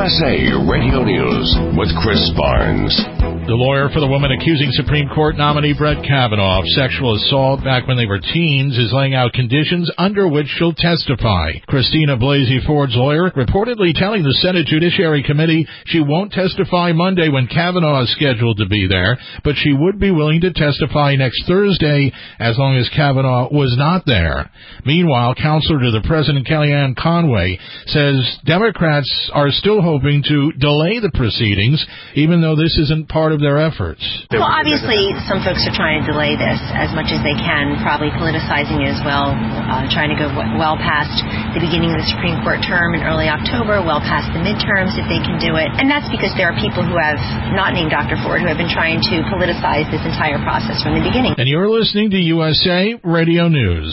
USA Radio News with Chris Barnes. The lawyer for the woman accusing Supreme Court nominee Brett Kavanaugh of sexual assault back when they were teens is laying out conditions under which she'll testify. Christina Blasey Ford's lawyer reportedly telling the Senate Judiciary Committee she won't testify Monday when Kavanaugh is scheduled to be there, but she would be willing to testify next Thursday as long as Kavanaugh was not there. Meanwhile, counselor to the president Kellyanne Conway says Democrats are still hoping to delay the proceedings, even though this isn't part of their efforts. Well, obviously, some folks are trying to delay this as much as they can, probably politicizing it as well, trying to go well past the beginning of the Supreme Court term in early October, well past the midterms if they can do it. And that's because there are people who have not named Dr. Ford who have been trying to politicize this entire process from the beginning. And you're listening to USA Radio News.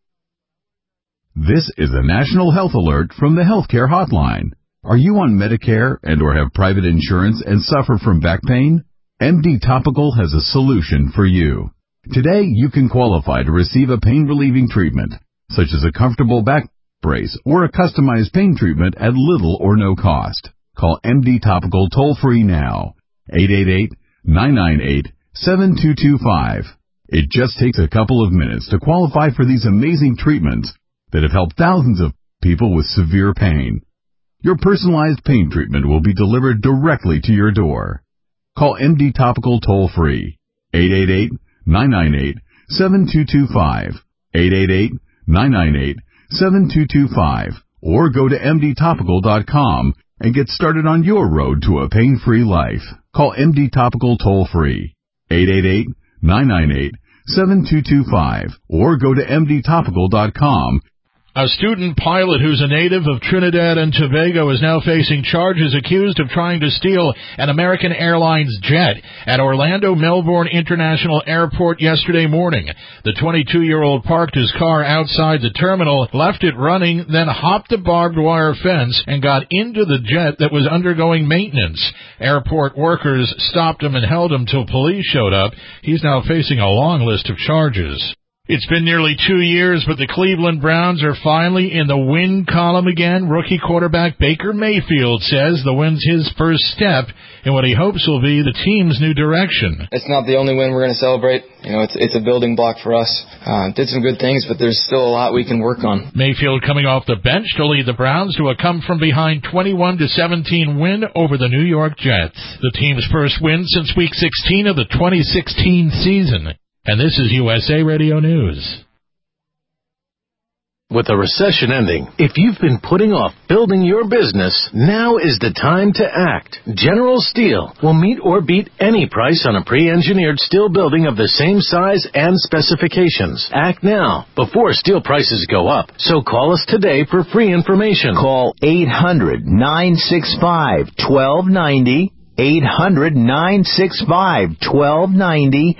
This is a national health alert from the Healthcare Hotline. Are you on Medicare and or have private insurance and suffer from back pain? MD Topical has a solution for you. Today, you can qualify to receive a pain-relieving treatment, such as a comfortable back brace or a customized pain treatment at little or no cost. Call MD Topical toll-free now, 888-998-7225. It just takes a couple of minutes to qualify for these amazing treatments that have helped thousands of people with severe pain. Your personalized pain treatment will be delivered directly to your door. Call MD Topical toll-free, 888-998-7225, 888-998-7225, or go to mdtopical.com and get started on your road to a pain-free life. Call MD Topical toll-free, 888-998-7225, or go to mdtopical.com. A student pilot who's a native of Trinidad and Tobago is now facing charges accused of trying to steal an American Airlines jet at Orlando Melbourne International Airport yesterday morning. The 22-year-old parked his car outside the terminal, left it running, then hopped a barbed wire fence and got into the jet that was undergoing maintenance. Airport workers stopped him and held him till police showed up. He's now facing a long list of charges. It's been nearly 2 years, but the Cleveland Browns are finally in the win column again. Rookie quarterback Baker Mayfield says the win's his first step in what he hopes will be the team's new direction. It's not the only win we're going to celebrate. It's a building block for us. Did some good things, but there's still a lot we can work on. Mayfield coming off the bench to lead the Browns to a come-from-behind 21-17 win over the New York Jets. The team's first win since Week 16 of the 2016 season. And this is USA Radio News. With the recession ending, if you've been putting off building your business, now is the time to act. General Steel will meet or beat any price on a pre-engineered steel building of the same size and specifications. Act now, before steel prices go up. So call us today for free information. Call 800-965-1290. 800-965-1290,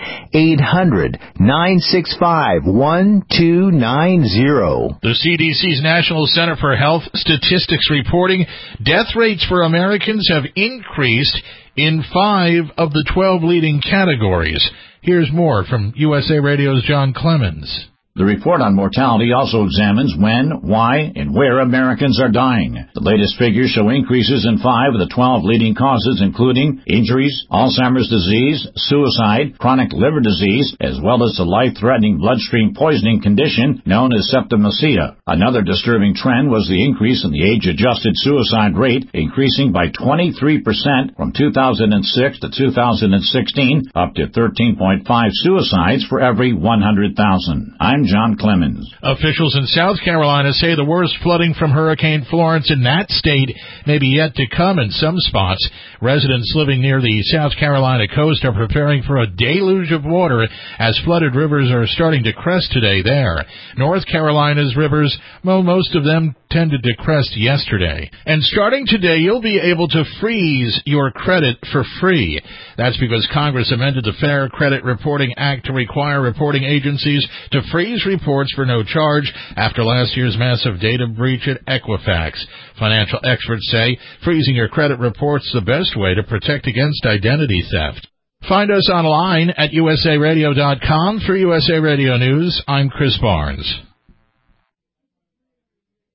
800-965-1290. The CDC's National Center for Health Statistics reporting death rates for Americans have increased in 5 of the 12 leading categories. Here's more from USA Radio's John Clemens. The report on mortality also examines when, why, and where Americans are dying. The latest figures show increases in 5 of the 12 leading causes, including injuries, Alzheimer's disease, suicide, chronic liver disease, as well as the life-threatening bloodstream poisoning condition known as septicemia. Another disturbing trend was the increase in the age-adjusted suicide rate, increasing by 23% from 2006 to 2016, up to 13.5 suicides for every 100,000. I'm John Clemens. Officials in South Carolina say the worst flooding from Hurricane Florence in that state may be yet to come in some spots. Residents living near the South Carolina coast are preparing for a deluge of water as flooded rivers are starting to crest today there. North Carolina's rivers, well, most of them tended to crest yesterday. And starting today, you'll be able to freeze your credit for free. That's because Congress amended the Fair Credit Reporting Act to require reporting agencies to freeze reports for no charge after last year's massive data breach at Equifax. Financial experts say freezing your credit reports is the best way to protect against identity theft. Find us online at usaradio.com. For USA Radio News, I'm Chris Barnes.